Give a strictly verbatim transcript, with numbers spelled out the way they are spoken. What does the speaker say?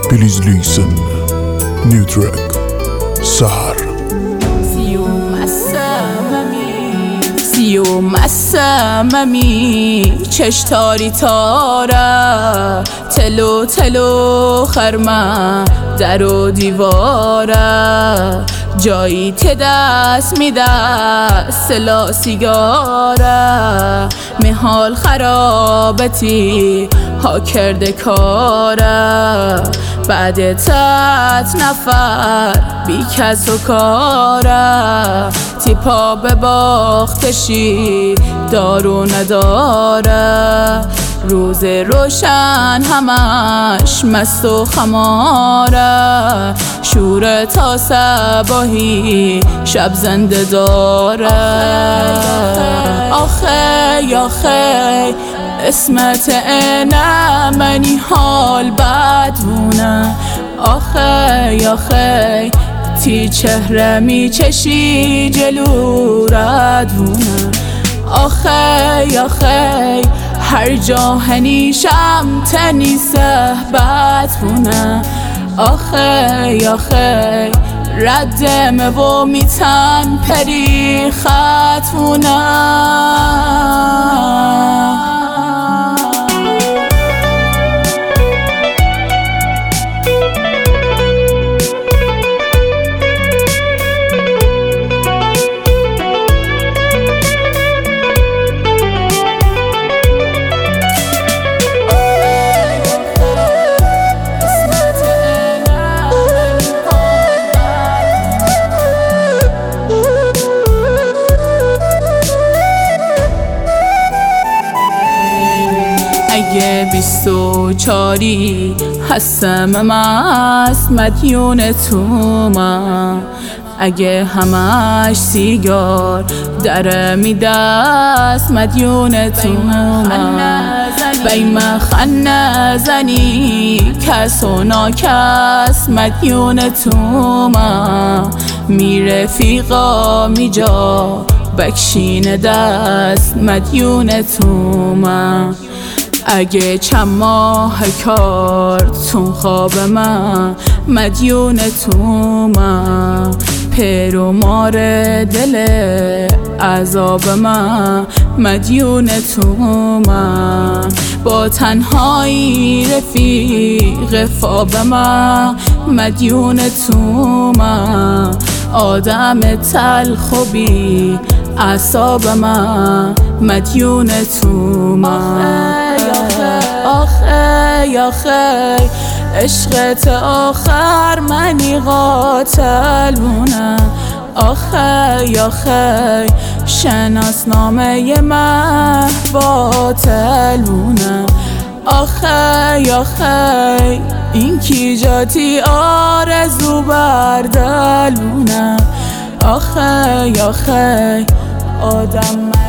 Please listen. New track. سحر. سیوم السممی چش تاری تاره تلو تلو خرمه در و دیواره جایی ته دست میده سلا سیگاره میحال خرابتی ها کرده کاره بعد تت نفر بی کس و کاره تیپا به باختشی دارو نداره روز روشن همش مست و خماره شور تا صباحی شب زنده داره آخی آخی اسمت اینه منی حال بدونه آخی آخی تی چهره می چشی جلو ردونه آخی آخی هر جا هنیشم تنی صحبت بونه آخی آخی ردمه و میتن پری خطونه اگه بیست و چاری هستم مست مدیون تو من اگه همش سیگار دره میدست مدیون تو من بیم خنه زنی کس و ناکس مدیون تو من میره فیقا میجا بکشین دست مدیون تو من اگه چند ماه کارتون خواب من مدیون تو من پر و مار دل عذاب من مدیون تو من با تنهایی رفیق فاب من مدیون تو من آدم تلخ و بی اعصاب من مدیون تو من آخی آخی عشقت آخر منی قاتل بونه آخی آخی شناسنامه من باطل بونه آخی آخی این کی جاتی آرزو بردل بونه آخی آخی آدم